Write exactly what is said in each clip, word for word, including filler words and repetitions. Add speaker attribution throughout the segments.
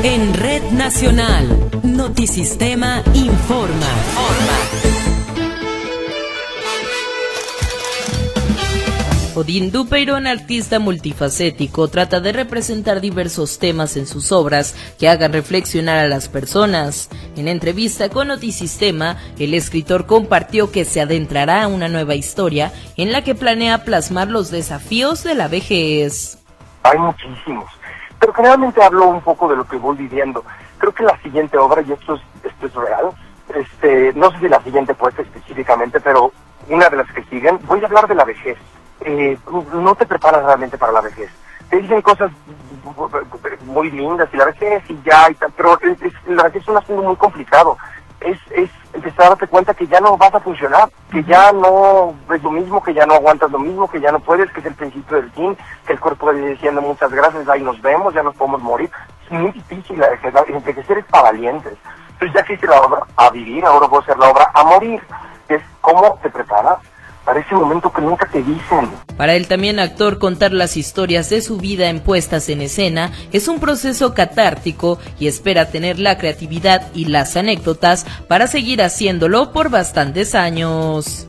Speaker 1: En Red Nacional, Notisistema informa. Odín Dupeirón, artista multifacético, trata de representar diversos temas en sus obras que hagan reflexionar a las personas. En entrevista con Notisistema, el escritor compartió que se adentrará a una nueva historia en la que planea plasmar los desafíos de la vejez.
Speaker 2: Hay muchísimos, pero generalmente hablo un poco de lo que voy viviendo. Creo que la siguiente obra, y esto es, esto es real, este, no sé si la siguiente puesta específicamente, pero una de las que siguen, voy a hablar de la vejez. Eh, no te preparas realmente para la vejez. Te dicen cosas muy lindas y la vejez y ya y tal, pero es, es, la vejez es un asunto muy complicado. Es, es empezar a darte cuenta que ya no vas a funcionar, que ya no es lo mismo, que ya no aguantas lo mismo, que ya no puedes, que es el principio del fin, que el cuerpo va diciendo muchas gracias, ahí nos vemos, ya nos podemos morir. Es muy difícil la vejez, envejecer es para valientes. Entonces ya que hice la obra a vivir, ahora voy a hacer la obra a morir, que es cómo te preparas para ese momento que nunca te dicen.
Speaker 1: Para el también actor, contar las historias de su vida en puestas en escena es un proceso catártico y espera tener la creatividad y las anécdotas para seguir haciéndolo por bastantes años.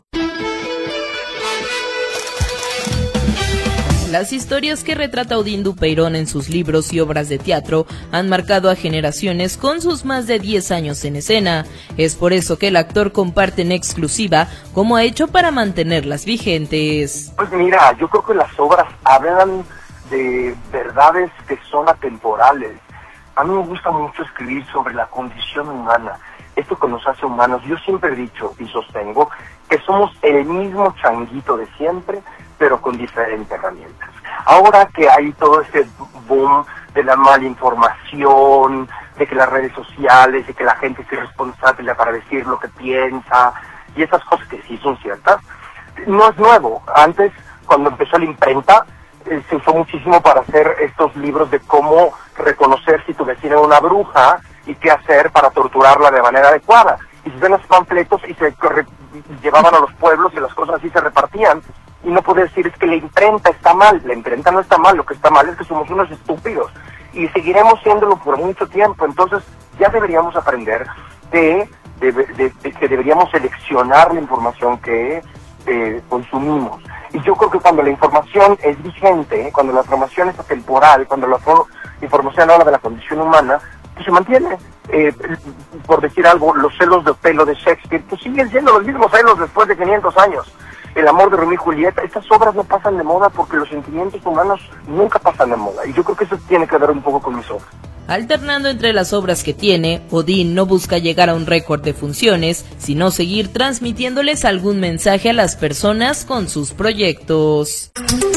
Speaker 1: Las historias que retrata Odín Dupeirón en sus libros y obras de teatro han marcado a generaciones con sus más de diez años en escena. Es por eso que el actor comparte en exclusiva cómo ha hecho para mantenerlas vigentes.
Speaker 2: Pues mira, yo creo que las obras hablan de verdades que son atemporales. A mí me gusta mucho escribir sobre la condición humana, esto que nos hace humanos. Yo siempre he dicho y sostengo que somos el mismo changuito de siempre, pero con diferentes herramientas. Ahora que hay todo este boom de la mala información, de que las redes sociales, de que la gente es irresponsable para decir lo que piensa, y esas cosas que sí son ciertas, no es nuevo. Antes, cuando empezó la imprenta, eh, se usó muchísimo para hacer estos libros de cómo reconocer si tu vecina era una bruja y qué hacer para torturarla de manera adecuada. Y se ven los panfletos y se llevaban a los pueblos y las cosas así se repartían. Y no puede decir es que la imprenta está mal. La imprenta no está mal, lo que está mal es que somos unos estúpidos. Y seguiremos siéndolo por mucho tiempo. Entonces ya deberíamos aprender de, de, de, de que deberíamos seleccionar la información que eh, consumimos. Y yo creo que cuando la información es vigente, cuando la información es atemporal, cuando la información habla de la condición humana, pues se mantiene. Eh, por decir algo, los celos de Otelo de Shakespeare, pues siguen siendo los mismos celos después de quinientos años. El amor de Romeo y Julieta, estas obras no pasan de moda porque los sentimientos humanos nunca pasan de moda. Y yo creo que eso tiene que ver un poco con mis obras.
Speaker 1: Alternando entre las obras que tiene, Odín no busca llegar a un récord de funciones, sino seguir transmitiéndoles algún mensaje a las personas con sus proyectos.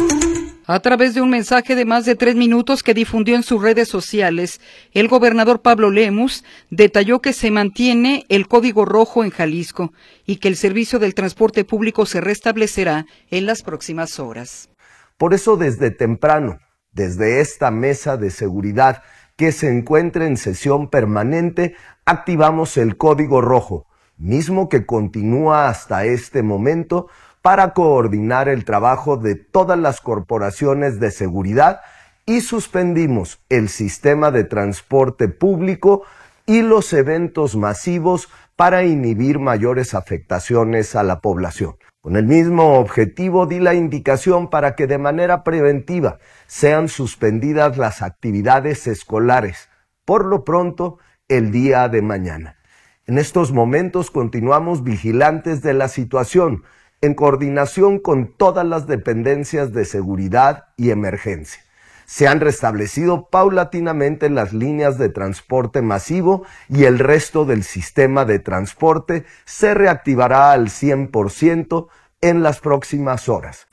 Speaker 3: A través de un mensaje de más de tres minutos que difundió en sus redes sociales, el gobernador Pablo Lemus detalló que se mantiene el código rojo en Jalisco y que el servicio del transporte público se restablecerá en las próximas horas.
Speaker 4: Por eso, desde temprano, desde esta mesa de seguridad que se encuentra en sesión permanente, activamos el código rojo, mismo que continúa hasta este momento, para coordinar el trabajo de todas las corporaciones de seguridad y suspendimos el sistema de transporte público y los eventos masivos para inhibir mayores afectaciones a la población. Con el mismo objetivo di la indicación para que de manera preventiva sean suspendidas las actividades escolares, por lo pronto el día de mañana. En estos momentos continuamos vigilantes de la situación, en coordinación con todas las dependencias de seguridad y emergencia. Se han restablecido paulatinamente las líneas de transporte masivo y el resto del sistema de transporte se reactivará al cien por ciento en las próximas horas.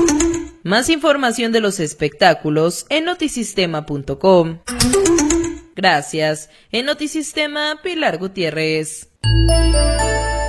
Speaker 1: Más información de los espectáculos en notisistema punto com. Gracias. En Notisistema, Pilar Gutiérrez.